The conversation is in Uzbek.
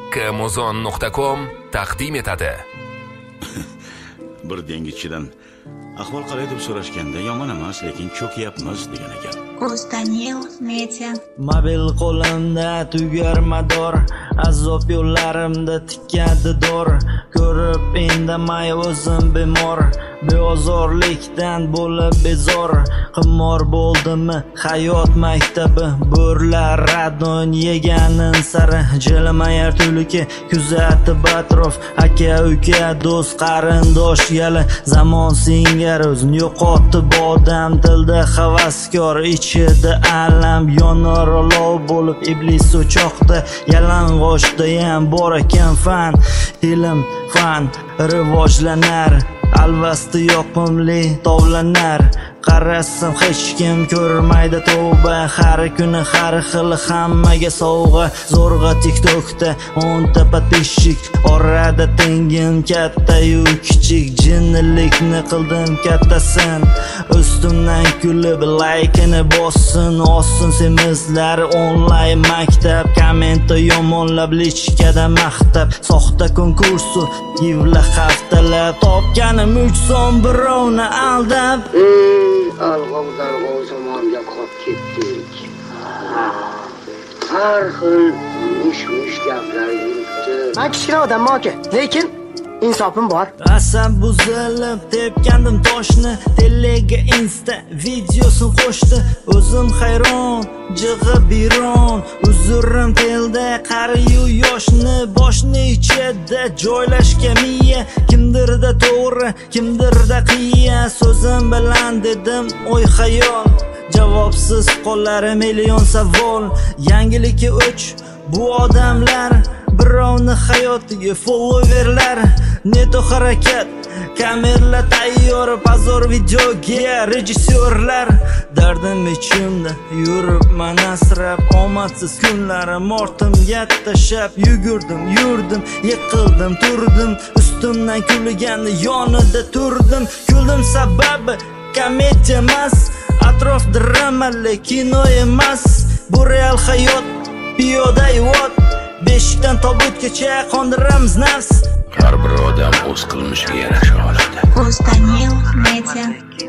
kmozon.com taqdim etadi. Bir dengizchidan ahvol qalay deb so'rashganda yomon emas, lekin cho'kyapmiz degan ekan. Kostanil Media. Mobil qo'limda tugar mador, azob yo'llarimda tikadi dor. Ko'rib indamay o'zim bemor, beozorlikdan bo'lib bezor. Qimor bo'ldimi hayot maktabi, bo'rlar radon yeganin sari. Jilmayar tulki kuzatib atrof, aka uka do'st qarindosh yali. Zamon singar o'zini yo'qotib odam, dilda havaskor ichida alam. Yonar olov bo'lib iblis o'choqda, yalang'ochdayam bor ekan fan. Ilm fan rivojlanar, alvasti yoqimli tovlanar. Qarasam hech kim ko'rmaydi tavba, har kuni har xil hammaga sovg'a. Zo'rg'a TikTokda 10 ta podpishchik, orada tengim katta-yu kichik. Jinnilikni qildim kattasin, ustimdan kulib laykini bossin. Olsin semizlar onlayn maktab, kommentda yomonlab lichkada maqtab. Soxta konkursu yivla haftalab, topganim 3 so'm birovni aldab. Alg'ov zamonga qolib ketdik. Har xil mush gaplar yuribdi. Men kichkina odamman aka, lekin insofim bor. Asab buzilib tepgandim toshni, telega insta videosini qo'shdi. O'zim hayron, jig'i biron, uzurim telda qariyu yoshni. Boshni ichida joylashgan miya, kimdirda to'g'ri, kimdirda qiya. So'zim bilan dedim o'y xayol, javobsiz qo'llari million savol. Yangilikka o'ch bu odamlar, birovni hayotiga followerlar. Neto harakat, kamera tayyor, pozor videoga rejissyorlar. Dardim ichimda yuribman asrab, omadsiz kunlarim ortimga tashab. Yugurdim, yurdim, yiqildim, turdim, ustimdan kulganda yonida turdim. Kuldim sababi komediya emas, atrof dramali kino emas. Bu real hayot, piyoda yot, beshikdan tobutgacha qondiramiz nafs. Har bir odam o'z qilmishiga yarasha oladi. Kostanil Media.